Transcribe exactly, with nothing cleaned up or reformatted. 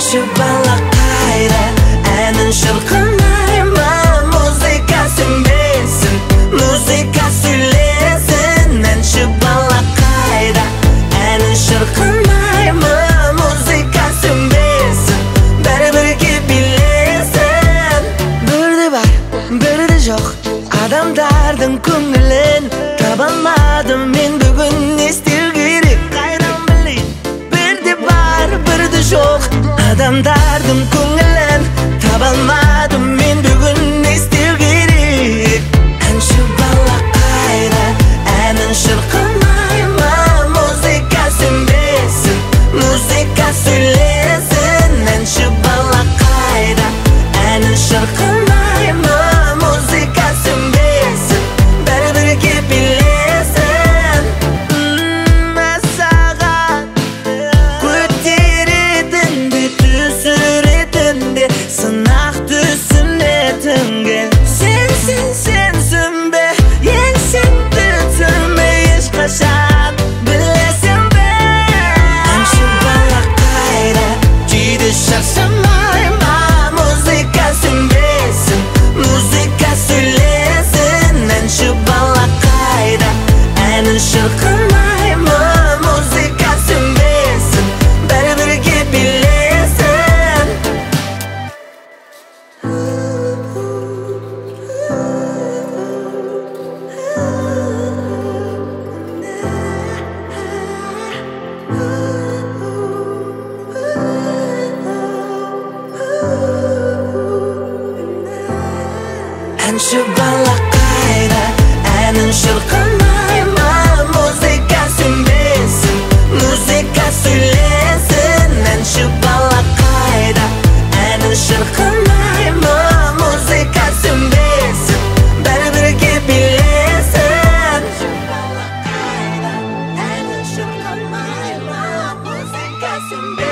Әнші бала қайда, әнін шырқамай ма? Музыка сөнбесін, музыка сөйлесін. Әнші бала қайда, әнін шырқамай ма? Музыка сөнбесін, бәрі бірге билесін. Бірді бар, бірді жоқ, адамдардың көңілін таба алмадым мен бүгін. Не істеу керек, қайдан білейін? Бірді бар, бірді жоқ, адамдардың көңілін таба алмадым мен бүгін. Не істеу керек? Әнші бала қайда, әнін шырқамай ма? Музыка сөнбесін, музыка сөйлесін. Әнші бала қайда, әнін шырқамай ма? Музыка сөнбесін, бәрі бірге билесін. Ммм, саған көтеретін де, түсіретін де, сынақ түсінетінге. Сенсің, сенсің бе, еңсеңді түсірме ешқашан, білесің бе? Әнші бала қайда, жиді шаршамай ма? Музыка сөнбесін, музыка сөйлесін. Әнші бала қайда, әнін шырқамай ма? Музыка сөнбесін, бәрі бірге билесін. Әнші бала қайда, әнін шырқамай ма? Музыка сөнбесін, музыка сөйлесін. Әнші бала қайда, әнін шырқамай ма? Музыка сөнбесін, бәрі бірге билесін. Әнші бала қайда, әнін шырқамай ма? Музыка сөнбесін.